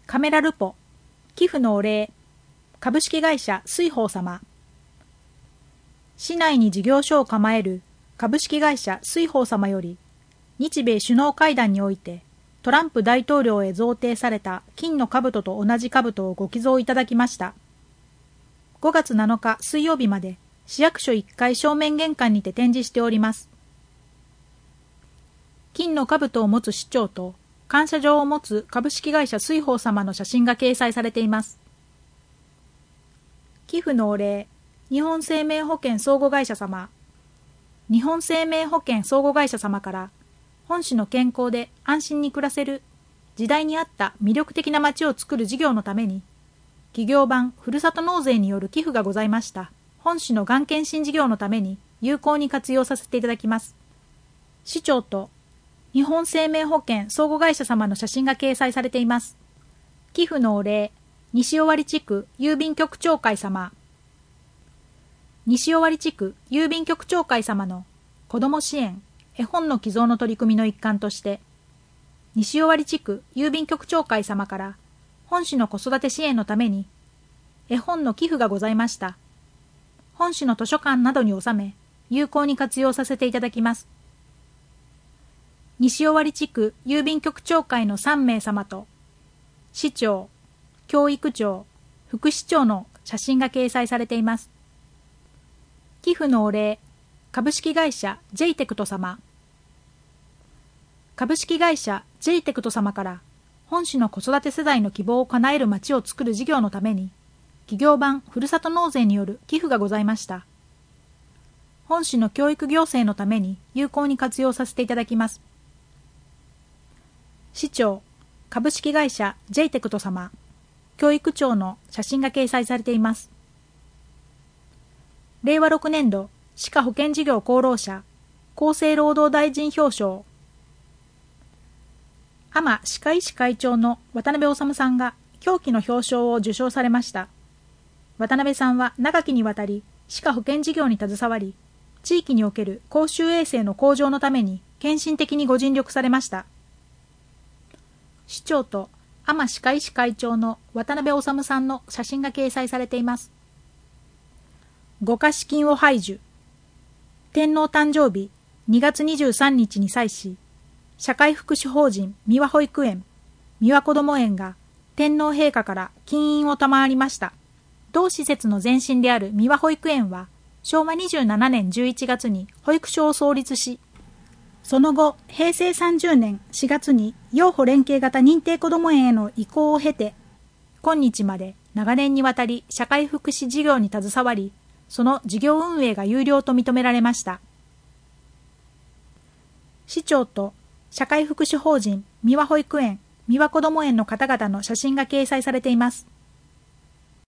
カメラルポ、寄付のお礼、株式会社水宝様。市内に事業所を構える株式会社水宝様より、日米首脳会談において、トランプ大統領へ贈呈された金の兜と同じ兜をご寄贈いただきました。5月7日水曜日まで市役所1階正面玄関にて展示しております。金の兜を持つ市長と感謝状を持つ株式会社水宝様の写真が掲載されています。寄付のお礼、日本生命保険相互会社様。日本生命保険相互会社様から本市の健康で安心に暮らせる時代に合った魅力的な街を作る事業のために企業版ふるさと納税による寄付がございました。本市のがん検診事業のために有効に活用させていただきます。市長と日本生命保険相互会社様の写真が掲載されています。寄付のお礼、西尾割地区郵便局長会様。西尾割地区郵便局長会様の子ども支援、絵本の寄贈の取り組みの一環として、西尾割地区郵便局長会様から本市の子育て支援のために絵本の寄付がございました。本市の図書館などに収め、有効に活用させていただきます。西尾割地区郵便局長会の3名様と、市長、教育長、副市長の写真が掲載されています。寄付のお礼、株式会社 J テクト様。株式会社 J テクト様から本市の子育て世代の希望を叶える街を作る事業のために企業版ふるさと納税による寄付がございました。本市の教育行政のために有効に活用させていただきます。市長、株式会社 J テクト様、教育長の写真が掲載されています。令和6年度歯科保健事業功労者、厚生労働大臣表彰。阿麻歯科医師会長の渡辺治さんが狂気の表彰を受賞されました。渡辺さんは長きにわたり歯科保健事業に携わり、地域における公衆衛生の向上のために献身的にご尽力されました。市長と阿麻歯科医師会長の渡辺治さんの写真が掲載されています。ご貸金を排除。天皇誕生日2月23日に際し、社会福祉法人三輪保育園、三輪こども園が天皇陛下から金印を賜りました。同施設の前身である三輪保育園は、昭和27年11月に保育所を創立し、その後、平成30年4月に幼保連携型認定こども園への移行を経て、今日まで長年にわたり社会福祉事業に携わり、その事業運営が有料と認められました。市長と社会福祉法人三輪保育園、三輪こども園の方々の写真が掲載されています。